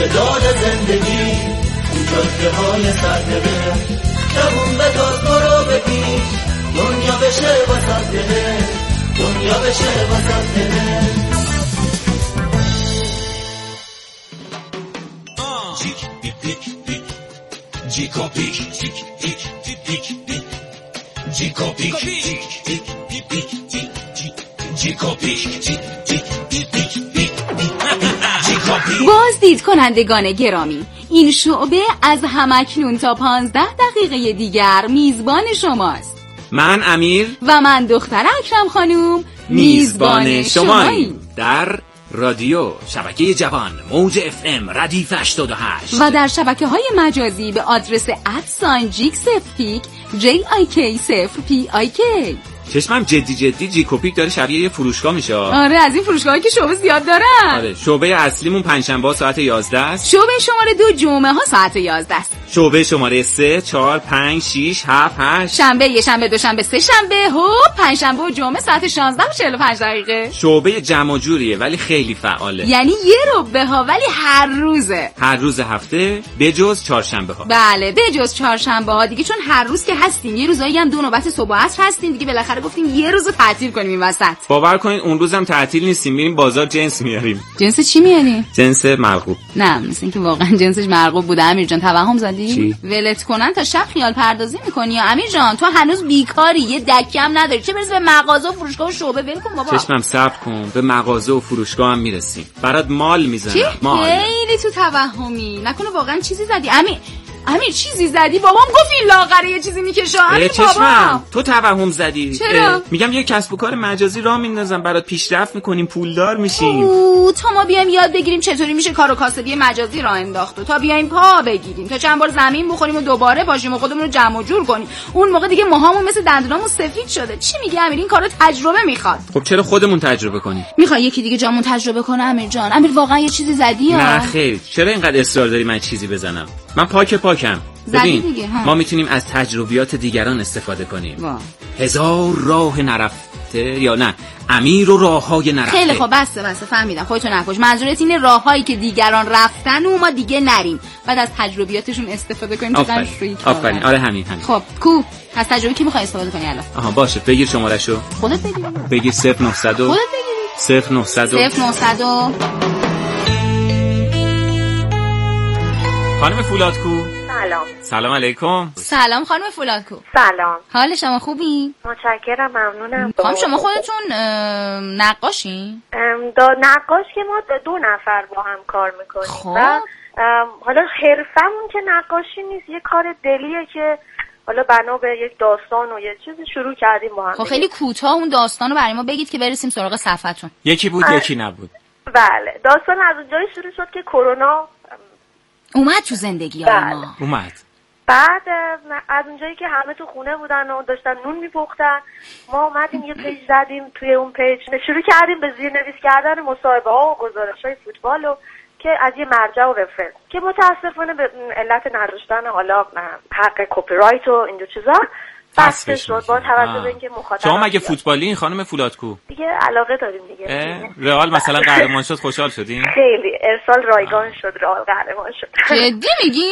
استعداد زندگی تو جاده های سرده جوون به تاز برو بگی دنیا بشه واسه دله دنیا بشه واسه دله جیک پیک پیک جیکو پیک تیک تیک تیک جیکو پیک تیک تیک تیک جیکو پیک تیک تیک تیک بازدید کنندگان گرامی، این شعبه از همکنون تا 15 دقیقه دیگر میزبان شماست. من امیر و من دختر اکرم خانوم میزبان شماییم در رادیو شبکه جوان موج FM ردیف 88 و در شبکه‌های مجازی به آدرس @جیکسفپیک JIK0PIK. چشمم جدی جیکوپیک داره شبیه یه فروشگاه میشه. آره از این فروشگاهایی که شعبه زیاد دارن. آره شعبه اصلیمون پنجشنبه ساعت 11 است. شعبه شماره 2 جمعه ها ساعت 11 است. شعبه شماره 3 4 5 6 7 8 شنبه یه شنبه دو شنبه سه شنبه پنجشنبه و جمعه ساعت 16 و 45 دقیقه. شعبه جمع جوریه ولی خیلی فعاله. یعنی یه ربع ها ولی هر روزه. هر روز هفته بجز چهارشنبه ها. بله بجز چهارشنبه ها دیگه، چون هر روز که هستیم یه روزایی هم 2 نوبت صبح و عصر هستیم دیگه، بالاخره گفتیم یه روزو تعطیل کنیم این وسط. باور کنین اون روزم تعطیل نیستیم، میریم بازار جنس میاریم. جنس چی میاری؟ جنس مرغوب. نه مثل اینکه واقعا جنسش مرغوب بوده. امیر جان توهم زدی؟ چی؟ ولت کنن تا شب خیال پردازی میکنی یا امیر جان؟ تو هنوز بیکاری، یه دکم نداری، چه برسه به مغازه و فروشگاه و شعبه. ول کن بابا. چشمم صبر کن، به مغازه و فروشگاه هم میرسیم. برات مال میزنم. مال. خیلی تو توهمی. نکنه واقعا چیزی زدی امیر چیزی زدی؟ بابام گفت این لاغره یه چیزی میکشه. امیر چشمم تو توهم زدی. چرا؟ میگم یه کسب و کار مجازی راه میندازم برات، پیشرفت میکنیم، پولدار میشیم. تا ما بیایم یاد بگیریم چطوری میشه کار و کاسبی مجازی راه انداخت، تا بیایم پا بگیریم، تا چند بار زمین بخوریم و دوباره باشیم و خودمون رو جمع و جور کنیم، اون موقع دیگه موهامون مثل دندونامون سفید شده. چی میگی امیر؟ این کارو تجربه میخواد. خب چرا خودمون تجربه کنیم؟ میخوای یکی دیگه جامون تجربه کنه امیر جان؟ امیر واقعا یه چیزی زدی یا نه خیر، چرا اینقدر اصرار داری من چیزی بزنم؟ من پاکم. ببین ما میتونیم از تجربیات دیگران استفاده کنیم. هزار راه نرفته یا نه امیر و راههای نرفته. خیلی خب بسه فهمیدم، خودتو نکش. منظورت اینه راههایی که دیگران رفتن و ما دیگه نریم، بعد از تجربیاتشون استفاده کنیم. آفرین. آره همین. خب کو از تجربه کی میخوای استفاده کنی الان؟ آها باشه، بگیر شمارهشو. خودت بگیر 0900 خودت بگیر 0900 خانم فولادکو. سلام علیکم. سلام خانم فولادکو. سلام. حال شما خوبی؟ متشکرم، ممنونم. خانم شما خودتون نقاشین؟ نقاش که ما 2 نفر با هم کار میکنیم. خب حالا حرفمون که نقاشی نیست، یه کار دلیه که حالا بنا به یک داستان و یه چیزی شروع کردیم با هم. خب خیلی کوتاه اون داستانو برای ما بگید که برسیم سراغ صفحتون. یکی بود یکی نبود. بله داستان از اونجایی شروع شد که کرونا اومد تو زندگی ما. اومد. بعد از اونجایی که همه تو خونه بودن و داشتن نون میپختن، ما اومدیم یه پیج زدیم. توی اون پیج شروع کردیم به زیرنویس کردن مصاحبه ها و گزارش‌های فوتبال و که از یه مرجع و رفرنس که متاسفانه به علت نداشتن حالا حق کپی رایت و اینجور چیزا بسته شد با توجه به اینکه مخاطب. شما مگه فوتبالی این خانم فولادکو؟ دیگه علاقه داریم دیگه. رئال مثلا قهرمان شد خوشحال شدین؟ خیلی ارسال رایگان شد، رئال قهرمان شد. جدی میگی؟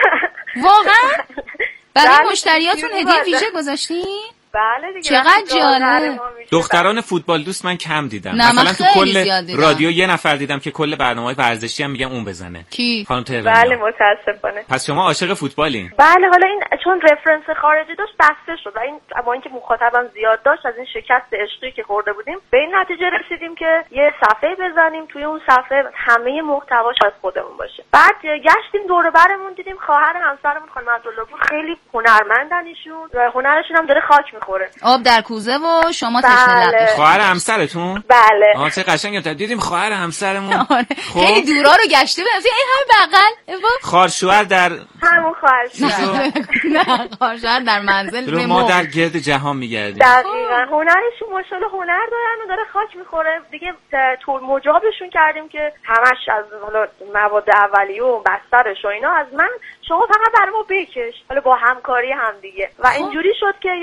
واقعا؟ برای مشتریاتون هدیه ویژه گذاشتین؟ بله دیگه. چقدر جالب. دختران فوتبال دوست من کم دیدم. مثلا تو کل رادیو یه نفر دیدم که کل برنامه‌های ورزشی هم میگن اون بزنه. کی؟ خانم تهرانی. بله متاسفانه. پس شما عاشق فوتبالین؟ بله حالا این چون رفرنس خارجی داشت بسته شد و این با اینکه مخاطبم زیاد داشت از این شکست عشقی که خورده بودیم به این نتیجه رسیدیم که یه صفحه بزنیم، توی اون صفحه همه محتواش از خودمون باشه. بعد گشتیم دور و برمون دیدیم خواهر همسرمون خانم عبدالله‌پور خیلی هنرمندن ایشون و هنرشون هم داره خاک میخوره. آب در کوزه و شما تشنه لب. خواهر همسرتون؟ بله. چه قشنگ دیدیم خواهر همسرمون. خیلی دورا رو گشته بودم. این همه بغل. خواهرشوهر در همون خواهرشوهر. نه خواهرشوهر در منزل به ما در گرد جهان میگردیم. دقیقاً هنرشون ماشاءالله هنر دارن و داره خاک میخوره. دیگه طور مجابشون کردیم که همش از حالا مواد اولیه و بسترش و اینا از من، شما فقط برای ما بکش، حالا با همکاری هم دیگه. و اینجوری شد که یه کاری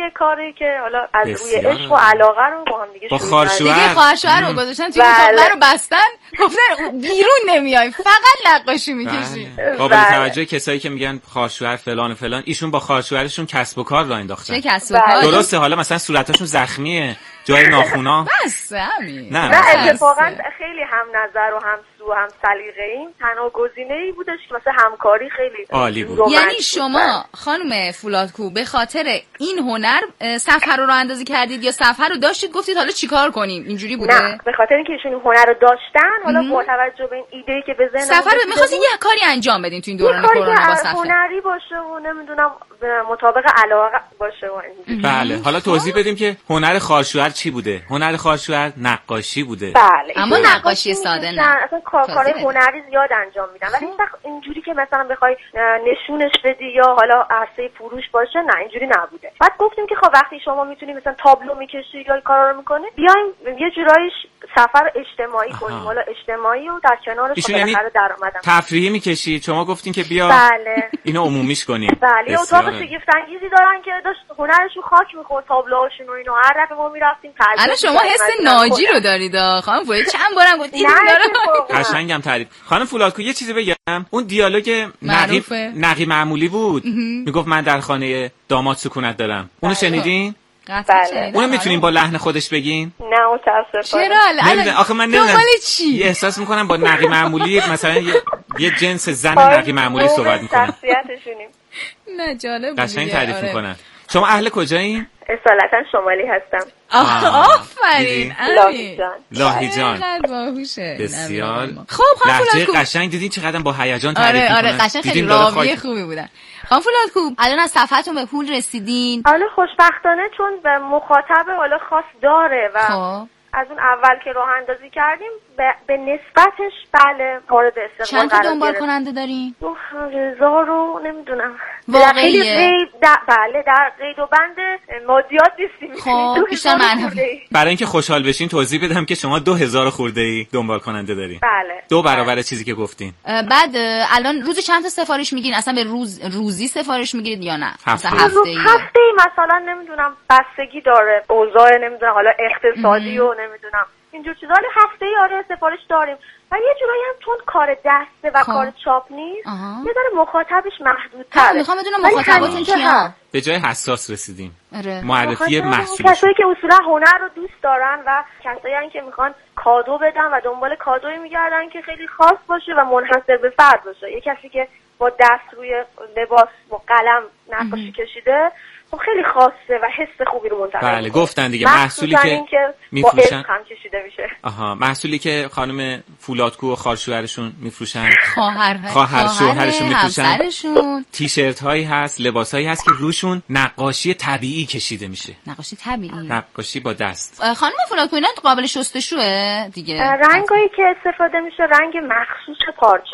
خوبیه که حالا از روی عشق و علاقه رو با هم دیگه با خواهرشوهر رو گذاشتن توی اتاق رو بستن، گفتن بیرون نمیای، فقط نقاشی میکشی. قابل توجه کسایی که میگن خواهرشوهر فلان و فلان، ایشون با خواهرشوهرشون کسب و کار راه انداختن. چه کسب و کار؟ درسته، حالا مثلا صورتاشون زخمیه، جای ناخونا. بس همین. نه اتفاقا خیلی هم نظر و هم سو و هم سلیقه‌ایم. تنها گزینه‌ای بودش که مثلا همکاری خیلی عالی بود. یعنی شما خانم فولادکو به خاطر این هنر سفر رو راه اندازی کردید یا سفر رو داشتید گفتید حالا چیکار کنیم؟ اینجوری بوده؟ نه، به خاطر اینکه ایشون هنر رو داشتن، حالا با توجه به این ایده‌ای که به ذهنم سفر رو می‌خواستین یه کاری انجام بدین تو این دوران کرونا با سفر. هنری باشه و نمیدونم مطابق علاقه باشه و این. بله، حالا توضیح بدیم که هنر خواهرشوهر چی بوده. هنر خواهرشوهر نقاشی بوده. بله، اما نقاشی ساده نه. اصلا کارهای هنری زیاد انجام میدن، ولی اینجوری که مثلا بخوای نشونش بدی یا حالا عرصه فروش باشه، نه اینجوری نبوده. بعد گفتیم که خب وقتی شما میتونی مثلا تابلو میکشی یا این کارا رو میکنی، بیایم یه جورایش سفر اجتماعی کنیم، حالا اجتماعی و در کنارش یعنی درآمدم تفریحی میکشی. شما گفتین که بیا بله اینو عمومیش کنیم. بله، اتاق شگفت انگیزی دارن که داشت هنرشون خاک میخورد، تابلوهاشون و اینو هر دفعه ما میرفتیم ترجمه. الان شما حس ناجی رو دارید خانم فولاد، چند بارم گفتید قشنگم تعریف. خانم فولادکو یه چیزی بگم، اون دیالوگ نقی معمولی بود، میگفت من در خانه داماد سکونت دارم. اونو شنیدین؟ بله. اونو میتونین با لحن خودش بگین؟ نه متاسفانه. چرا؟ آخه من نمیدونم یه احساس میکنم با نقی معمولی مثلا یه جنس زن نقی معمولی صحبت میکنن. شخصیتشونیم. نه جالب بود. قشنگ تعریف میکنن. شما اهل کجایین؟ اصالتا شمالی هستم. آفرین. لاهیجان. باهوشه. بسیار. خب لهجه قشنگ دیدین چقدر با هیجان تعریف میکنن. آره قشنگ خیلی راوی خوبی بودن. خانم فولادکو الان از سفرتون به پول رسیدین؟ حالا خوشبختانه چون به مخاطب حالا خاص داره و از اون اول که راه اندازی کردیم به نسبتش بله مورد استقبال قرار گرفت. چند تا دنبال کننده دارین؟ 1000 رو نمیدونم. واقعیه؟ بله در قید و بند مادیات نیستیم. خب بیشتر برای اینکه خوشحال بشین توضیح بدم که شما 2000 خورده‌ای دنبال کننده دارین. بله. 2 برابر چیزی که گفتین. بعد الان روزی چند تا سفارش میگیرین؟ اصلا به روزی سفارش میگیرید یا نه؟ هفته‌ای مثلا نمیدونم بستگی داره اوضاع نمیدونم حالا اقتصادی و نمیدونم اینجور چیزا. ولی هفته‌ای آره سفارش داریم و یه جورایی هم چون کار دسته و کار چاپ نیست یه ذره مخاطبش محدودتره. میخوام بدونم مخاطباتون کیان؟ به جای حساس رسیدیم. آره. معرفی محصول کسایی که اصولا هنر رو دوست دارن و کسایی هستن که میخوان کادو بدن و دنبال کادویی میگردن که خیلی خاص باشه و منحصر به فرد باشه. یه کسی که با دست روی لباس با قلم نقاشی کشیده خیلی خاصه و حس خوبی رو منتقل بله گفتن دیگه محصولی که میفروشن هم کشیده میشه. محصولی که خانم فولادکو و خواهرشوهرشون میفروشن، خواهرشوهرشون میفروشن، تیشرت هایی هست، لباس هایی هست که روشون نقاشی طبیعی کشیده میشه. نقاشی طبیعی، نقاشی با دست. خانم فولادکو اینا قابل شستشوه دیگه؟ رنگایی که استفاده میشه رنگ مخصوص پارچه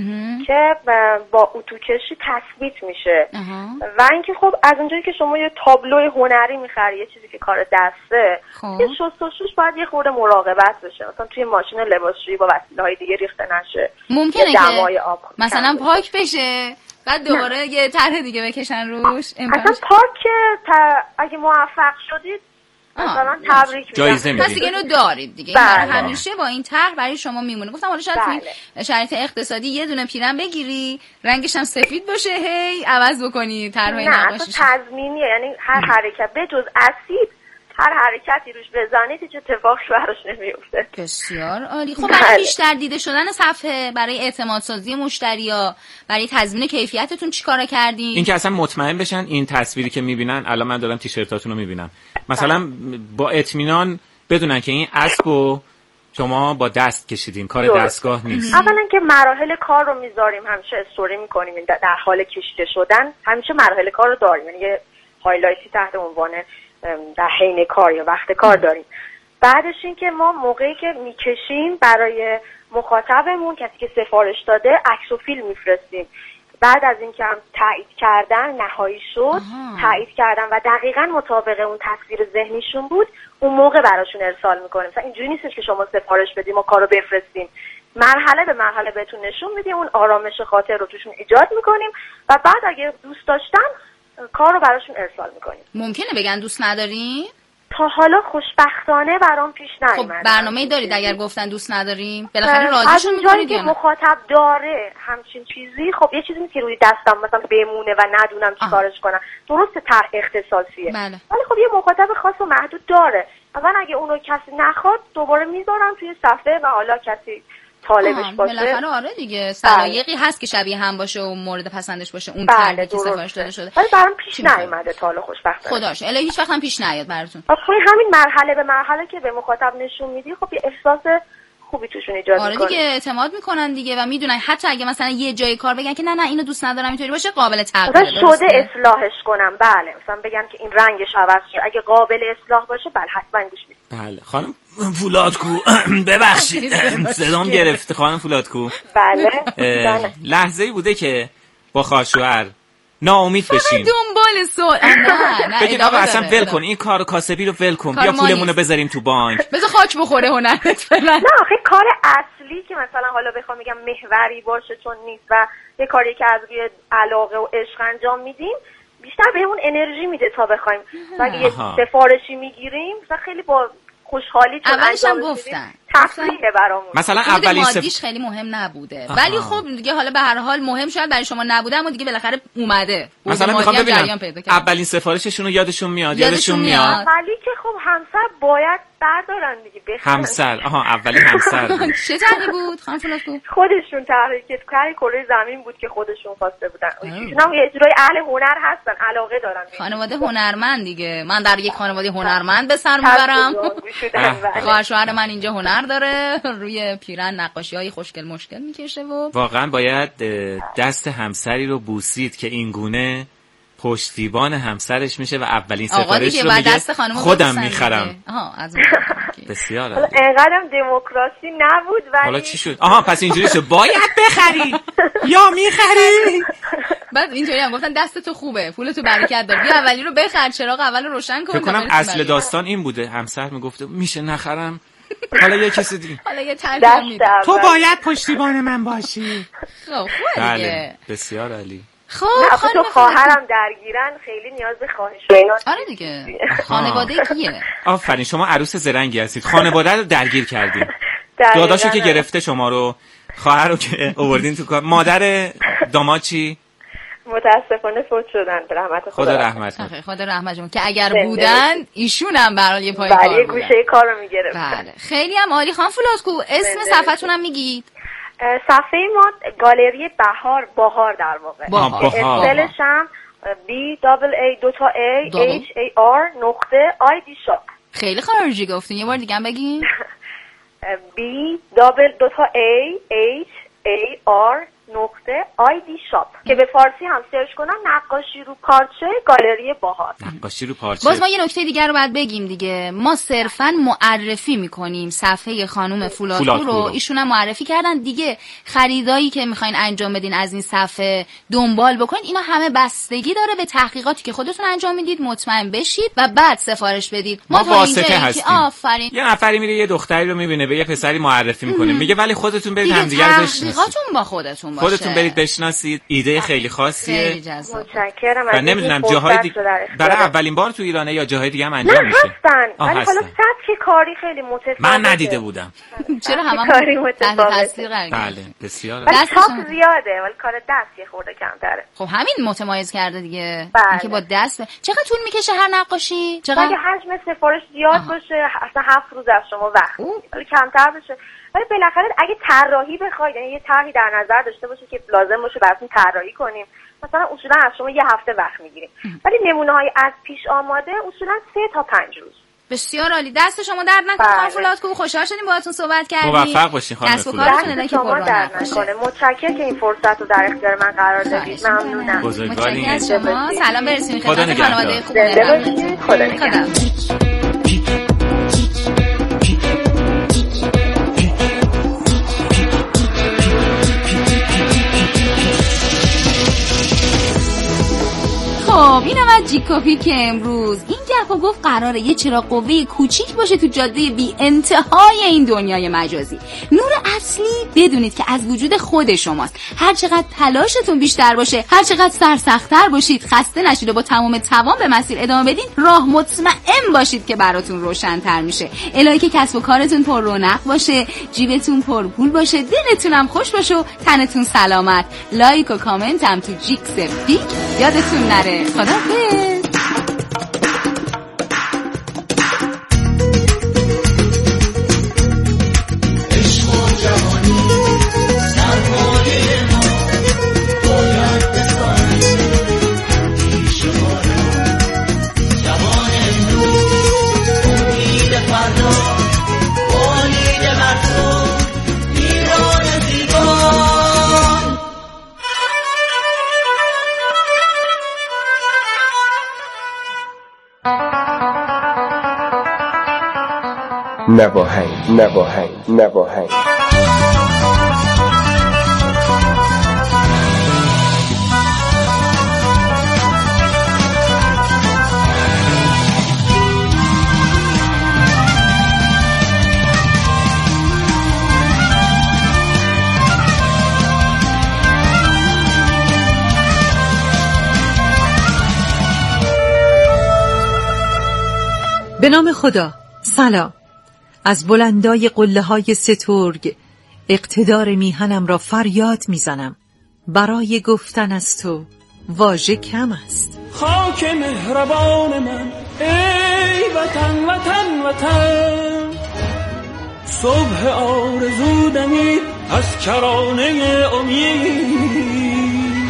که با اتوکشی تثبیت میشه و اینکه خب از اونجایی که شما یه تابلو هنری میخری، یه چیزی که کار دسته، یه شستشوش باید یه خورده مراقبت بشه، مثلا توی ماشین لباسشویی با وسیله‌های دیگه ریخته نشه، ممکنه که مثلا پاک بشه بعد دوباره یه طرح دیگه بکشن روش. اصلا پاک اگه موفق شدید مثلا تبریک میگم. جایزه میدید. پس دیگه اینو دارید دیگه. همیشه با این طرح برای شما میمونه. گفتم حالا شاید توی شرایط اقتصادی یه دونه پیرن بگیری، رنگش هم سفید باشه، هی عوض بکنی طرح نقاشیش. نه تضمینیه، یعنی هر حرکت به جز اسید هر حرکتی روش بزنید هیچ اتفاقی براش نمیفته. بسیار عالی. خب برای بیشتر دیده شدن صفحه، برای اعتماد سازی مشتریا، برای تضمین کیفیتتون چیکارا کردین؟ این که اصلا مطمئن بشن این تصویری که میبینن، الان من دارم تیشرتاتون رو میبینم، مثلا با اطمینان بدونن که این اسبو شما با دست کشیدین، کار دستگاه نیست. اولا که مراحل کار رو میذاریم، همیشه استوری میکنیم در حال کشیده شدن، همیشه مراحل کار رو داریم، یعنی یه هایلایتی تحت عنوان در حین کار یا وقت کار داریم. بعدش این که ما موقعی که میکشیم برای مخاطبمون، کسی که سفارش داده، عکس و فیلم میفرستیم. بعد از اینکه هم تایید کردن نهایی شد، تایید کردن و دقیقاً مطابق اون تصویر ذهنیشون بود، اون موقع براشون ارسال میکنیم. مثلا اینجوری نیستش که شما سفارش بدیم و کارو بفرستیم، مرحله به مرحله بهتون نشون میدیم، اون آرامش خاطر رو توشون ایجاد میکنیم و بعد اگه دوست داشتن کار رو براشون ارسال میکنیم. ممکنه بگن دوست نداریم؟ تا حالا خوشبختانه برام پیش نیومده. خب برنامه‌ای دارید اگر گفتن دوست نداریم بالاخره راضیشون می‌کنید که مخاطب داره همچین چیزی؟ خب یه چیزی نیست که روی دستم مثلا بمونه و ندونم چیکارش کنم. درسته طرح اختصاصیه. بله. ولی خب یه مخاطب خاص و محدود داره. مثلا اگه اونو کسی نخواد دوباره میذارم توی صفحه و حالا کسی طالبش باشه. بالاخره آره دیگه سلایقی هست که شبیه هم باشه و مورد پسندش باشه اون طرحی که سفارش داده شده. ولی برام پیش نیومده تا حالا خوشبختانه. خداش الهی هیچ وقت هم پیش نیاد براتون. آخه همین مرحله به مرحله که به مخاطب نشون میدی خب یه احساس خوبی توشون ایجاد میکنه. آره دیگه اعتماد میکنن دیگه و میدونن حتی اگه مثلا یه جای کار بگن که نه اینو دوست ندارم اینطوری باشه قابل تغییره. شده اصلاحش کنم. بله مثلا بگم که این رنگش عوض شد اگه قابل اصلاح باشه بله حتما گوش میدم. بله خانم فولادکو ببخشید صدام گرفته خانم فولادکو. بله لحظه‌ای بوده که با خواهرشوهر ناامید بشیم دنبال سوال نه بگید آقا اصلا ول کن این کار کاسبی رو ول کن بیا پولمونو بذاریم تو بانک بذار خاک بخوره هنرت فعلا. نه آخه کار اصلی که مثلا حالا بخوام بگم محوری باشه چون نیست و یه کاری که از روی علاقه و عشق انجام میدیم بیشتر بهمون انرژی میده تا بخوایم اگه یه سفارشی میگیریم مثلا خیلی با خوشحالی چون اولش هم گفتن تفریحه برامون مثلا اولین مادیش خیلی مهم نبوده ولی خب دیگه حالا به هر حال مهم شاید برای شما نبوده اما دیگه بالاخره اومده. مثلا میخوام ببینم اولین سفارششون رو یادشون میاد ولی که خب همسر باید بردارن دیگه همسر اولین همسر چه طرحی بود خانم فولادکو؟ خودشون طرحی که کاری کره زمین بود که خودشون خواسته بودن. ایشون یه جورای اهل هنر هستن علاقه دارن. خانواده هنرمند دیگه. من در یک خانواده هنرمند به سر میبرم. خواهر شوهر من اینجا هنر داره روی پیرن نقاشی‌های خوشگل مشکل میکشه و واقعا باید دست همسری رو بوسید که این گونه پشتیبان همسرش میشه و اولین سفارش رو میگه خودم میخرم. بسیار عالی. اینقدرم دموکراسی نبود ولی حالا چی شد؟ پس اینجوری شد باید بخری یا میخری. بعد اینطوری هم گفتن دست تو خوبه پولتو برکت داره بیا اولی رو بخر چراغ اول رو روشن کن. فکر کنم اصل داستان این بوده همسر میگفته میشه نخرم حالا یه کسی دیگه حالا یه ترجمه میده تو باید پشتیبان من باشی. خب بله بسیار عالی. خب تو خواهرم درگیرن خیلی نیاز به خواهش و اینا. آره دیگه خانواده کیه؟ آفرین شما عروس زرنگی هستید خانواده رو درگیر کردید. داداشو که گرفته شما رو خواهر رو که آوردین تو کار مادر داماد چی؟ متاسفانه فوت شدن به رحمت خدا رحمت کنه. خدا رحمت کنه که اگر بودن ایشون هم برای یه پای کار بودن. گوشه کارو میگرفتن. بله خیلی هم عالی. خانم فولادکو اسم صفحتون هم میگید؟ صفحه ما گالری بهار در واقع. اسپلش هم BAAHAR.ID خیلی خارجی گفتین یه بار دیگه هم بگین. BAAHAR.ID که به فارسی هم سرچ کنن نقاشی رو پارچه گالری بهار. نقاشی رو پارچه. باز ما یه نکته دیگر رو باید بگیم دیگه ما صرفا معرفی میکنیم صفحه خانم فولادکو رو ایشون هم معرفی کردن دیگه خریدایی که میخواین انجام بدین از این صفحه دنبال بکنید اینا همه بستگی داره به تحقیقاتی که خودتون انجام میدید مطمئن بشید و بعد سفارش بدید. ما واسطه هستیم. آفرین. یه نفری میره یه دختری رو میبینه به یه پسری معرفی میکنه میگه ولی خودتون برید همدیگه رو بشناسید. با خودتون باشه. خودتون برید بشناسید. ایده خیلی خاصیه. خیلی جذاب. متشکرم. و نمیدونم جاهای دیگه برای اولین بار تو ایرانه یا جاهای دیگه هم انجام میشه. هستن. ولی حالا سبک کاری خیلی متفاوته. من ندیده بودم. چرا هممون تحت تاثیر قرار گرفتیم. بله بسیار. دست زیاده ولی کار دست یه خورده کمتره. خب همین متمایز کرده دیگه. اینکه با دست چقدر طول میکشه هر نقاشی؟ چقدر اگه حجم سفارش زیاد باشه اصلا 7 روز از شما وقت. ولی کمتر بشه. ولی بالاخره اگه طراحی بخواید یعنی یه طرحی در نظر داشته باشه که لازم باشه براتون طراحی کنیم مثلا اصولا از شما یه هفته وقت میگیریم ولی نمونه‌های از پیش آماده اصولا 3 تا 5 روز. بسیار عالی. دست شما درد نکنه خانم فولادکو خوشحال شدیم باهاتون صحبت کردیم. موفق باشین خانم فولادکو. دست شما درد نکنه. متشکرم که این فرصت رو در اختیار من قرار دادید. ممنونم. بزرگوارین از شما. سلام برسونید خدمت خانواده خوب. خدا نگهدار. خب اینم از جیکوپی که امروز این سیاه‌پا گفت قراره یه چراغ قوه کوچیک باشه تو جاده بی انتهای این دنیای مجازی. نور اصلی بدونید که از وجود خود شماست. هر چقدر تلاشتون بیشتر باشه، هر چقدر سرسخت‌تر باشید، خسته نشید و با تمام توان به مسیر ادامه بدین، راه مطمئن باشید که براتون روشن‌تر میشه. الهی که کسب و کارتون پر رونق باشه، جیبتون پر پول باشه، دلتون هم خوش باشه و تنتون سلامت. لایک و کامنت هم تو جیکس پیک یادتون نره. خداحافظ. نواهنگ به نام خدا. سلام. از بلندای قله‌های سترگ اقتدار میهنم را فریاد میزنم. برای گفتن از تو واژه کم است. خاک مهربان من ای وطن وطن وطن، صبح آرزو دمید از کرانه امید،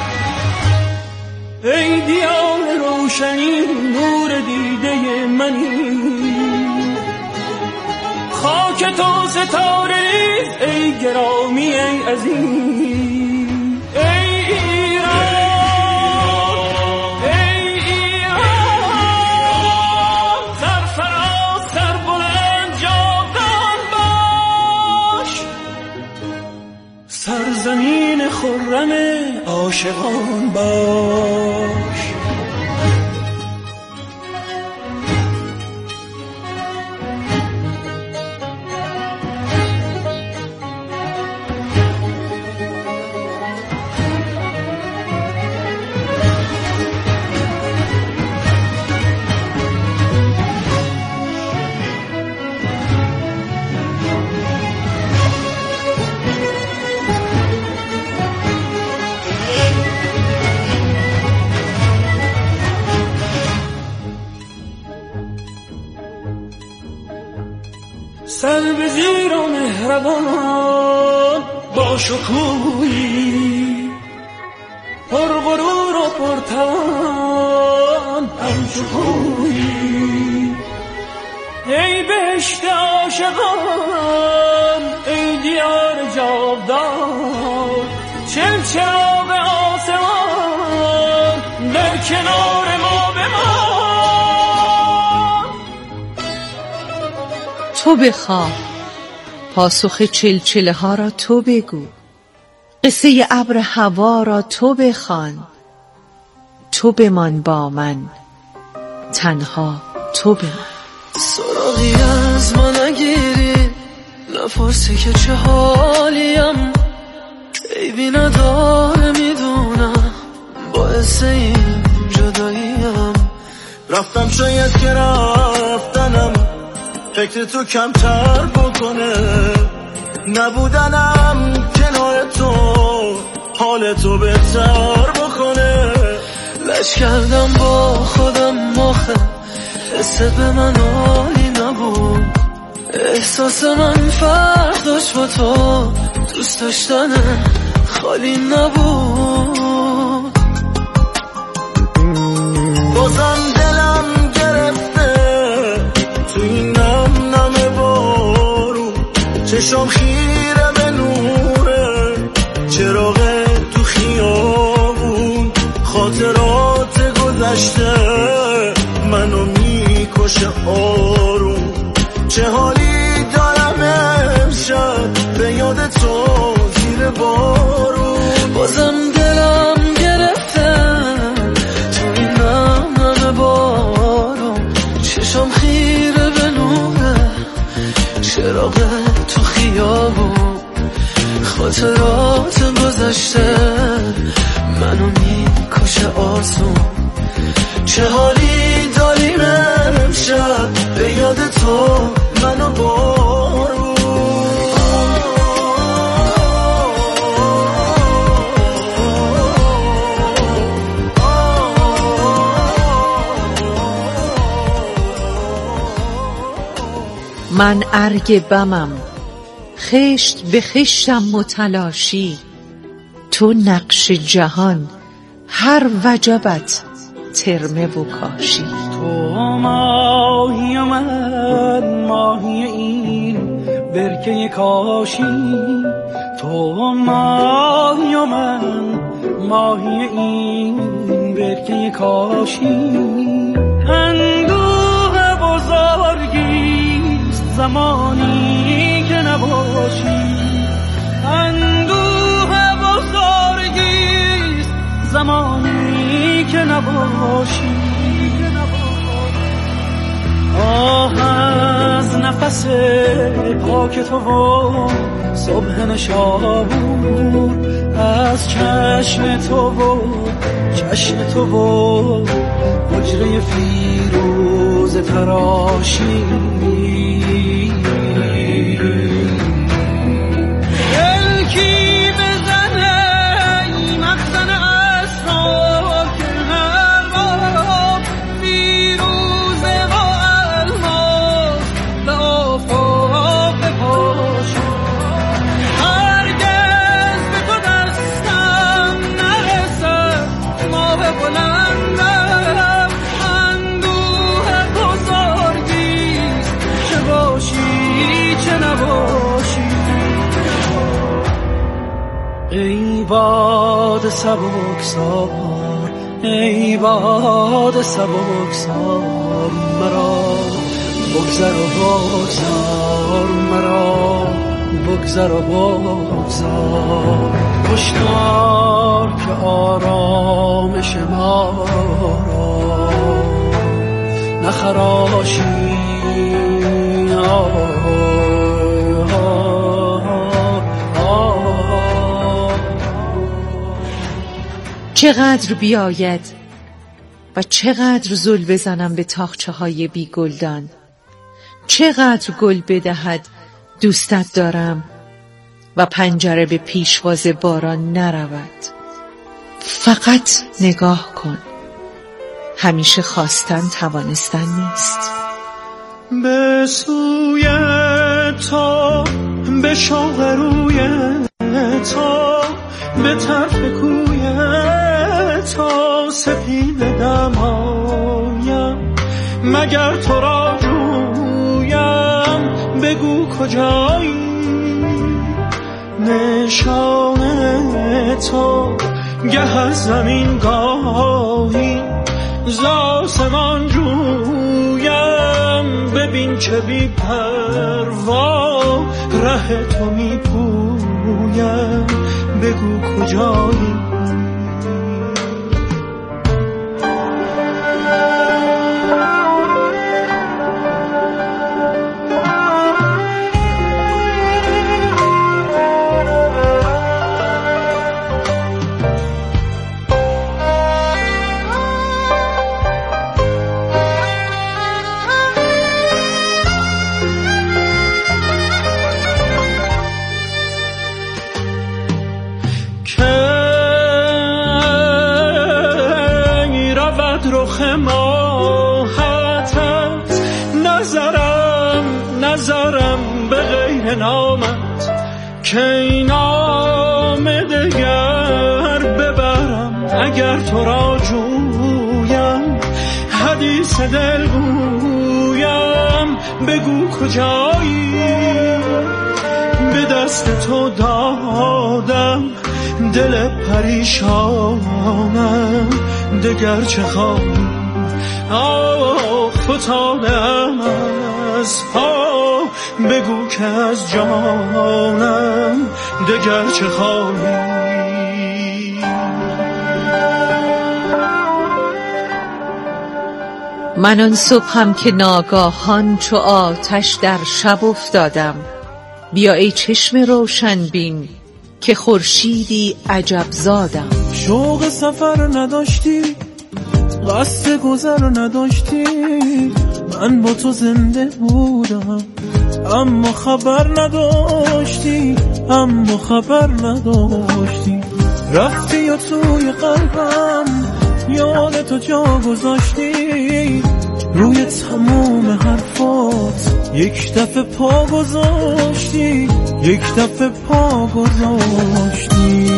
ای دیار روشنی نور دیده منی، خاک تو ستاره ریز ای گرامی ای عزیز، ای ایران ای ایران، سرفراز سر بلند جاودان باش، سرزمین خرم عاشقان باش. سر به زیر و مهربان با شکوهی، پر غرور و پر توان هم شکوهی، ای بهشت عاشقان ای دیار جاودان، چراغ آسمان در کنار ما بمان. تو بخواه پاسخ چلچله ها را تو بگو، قصه ابر هوا را تو بخوان، تو بمان با من تنها تو بمان. سراغی از من نگیری، نپرسی که چه حالیم، عیبی نداره میدونم باعث این جداییم، رفتم شاید که رفتنم فکر تو کمتر بکنه، نبودنم کنار تو حال تو بهتر بکنه. لش کردم با خودم آخه حس به من عالی نبود، احساس من فرق داشت با تو، دوست داشتن خالی نبود. بازم دلم گرفته تو این نم نم بارون، چشم خیره به نوره چراغ تو خیابون، خاطرات گذشته منو میکشه آروم، چه حالی دارم امشب به یاد تو زیر بارون. بازم دلم گرفته تو این نم نم بارون، خاطرات گذشته منو میکشه آسون. چه حالی داریم امشب به یاد تو منو بارون. من ارگ بمم خشت به خشتم متلاشی، تو نقش جهان هر وجبت ترمه و کاشی. تو ماهی و من ماهی این برکه کاشی، تو ماهی و من ماهی این برکه کاشی. اندوه بزرگیست زمانی که نباشی، اندوه بزرگیست زمانی که نباشی. آه از نفس پاک تو و صبح نشابور، از چشم تو و چشم تو و حجره فیروز تراشی. یلکی بزنه این مخزن اسرار که هر بار فیروز و الماس به آفاق بپاشی. هرگز به تو دستم نرسد ما به بلندم، اندوه بزرگیست چه باشی چه نباشی. ای باد سبکسار ای باد سبکسار، مرا بگذر و بگذار، مرا بگذر و بگذار. هشدار که آرامش ما را نخراشی. چقدر بیاید و چقدر زل بزنم به تاقچه های بی گلدان، چقدر گل بدهد دوستت دارم و پنجره به پیشواز باران نرود. فقط نگاه کن، همیشه خواستن توانستن نیست. به سوی تو به شوق روی تو به طرف کوی تو سپید دمایم، مگر تو را جویم بگو کجایی. نشان تو گه از زمین گاهی ز آسمان جویم، ببین چه بی پروا ره تو می پویم بگو کجایی. رخ ماهتت نظرم به غیر نامت، که این نام دگر ببرم اگر تو را جویم. حدیث دل گویم بگو کجایی. به دست تو دادم دل پریشانم دگر چه خواهی. فتادم از پا بگو که از جانم دگر چه خواهی. من آن صبحم که ناگاهان چو آتش در شب افتادم، بیا ای چشم روشن بین که خورشیدی عجب زادم. شوق سفر نداشتی، قصد گذر نداشتی، من با تو زنده بودم اما خبر نداشتی، اما خبر نداشتی. رفتی یا توی قلبم یاد تو جا گذاشتی، روی تموم حرفات یک دفعه پا گذاشتی، یک دفعه پا گذاشتی.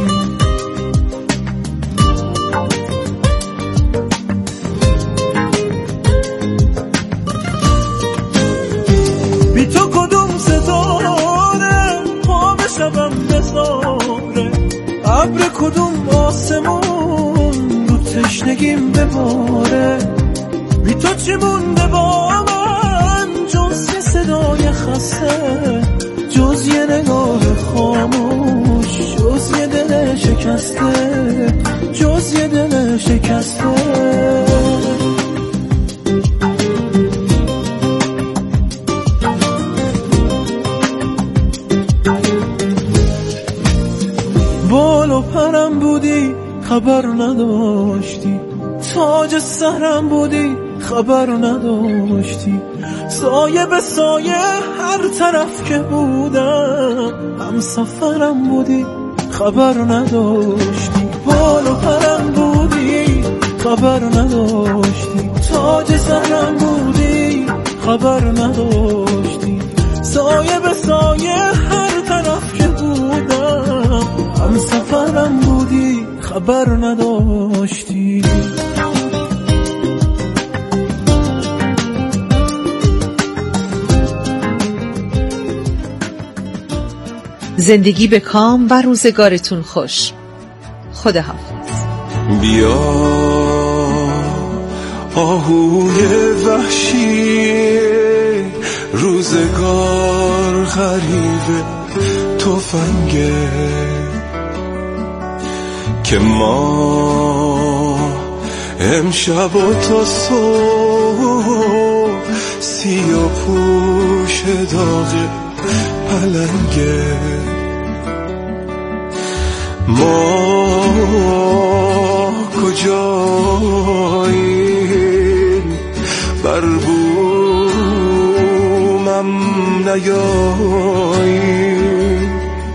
بی تو کدوم ستاره پا به شبم بذاره، ابر کدوم آسمون رو تشنگیم بباره. بی تو چی مونده با من جز یه صدای خسته، جز یه نگاه خاموش، جز یه دل شکسته، جز یه دل شکسته. بال و پرم بودی خبر نداشتی، تاج سرم بودی خبر نداشتی، سایه به سایه هر طرف که بودم هم سفرم بودی خبر نداشتی. بال و پرم بودی خبر نداشتی، تاج سرم بودی خبر نداشتی، سایه به سایه هر طرف که بودم هم سفرم بودی خبر نداشتی. زندگی به کام و روزگارتون خوش. خداحافظ. بیا آهوی وحشی، روزگار غریب تفنگه که ما امشب و تا صبح سیاه پوش داغ پلنگه. ما کجاییم بر بومم نیاییم،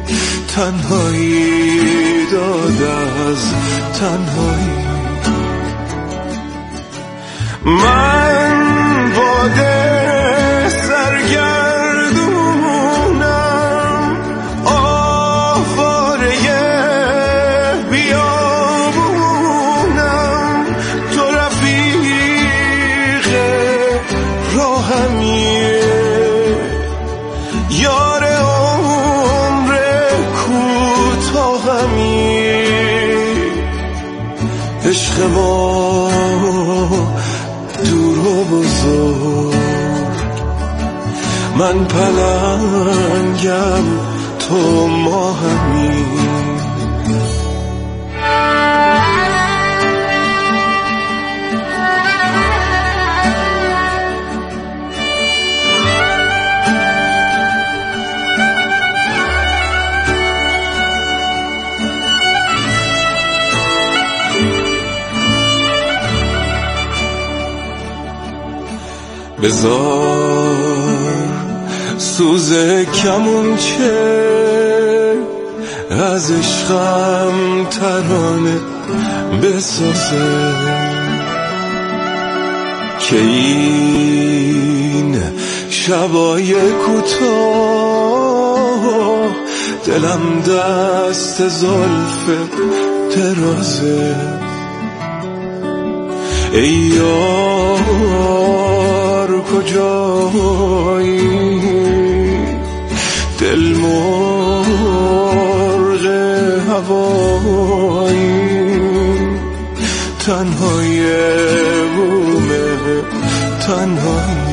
تنهایی داد از تنهایی. من باده سرگردونم، آواره بیابونم، تو رفیق راهمیه، یار عمر کوتاهمی. عشق ما دور و بزرگ، من پلنگم تو ماهمی. بذار سوز کمونچه از عشقم ترانه بسازه، که این شبای کوتاه دلم دست زلف درازه. ای یار کجایی، دل مرغ هوایی، تنهای بومه تنهایی.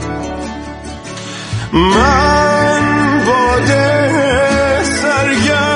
من باده سرگردونم،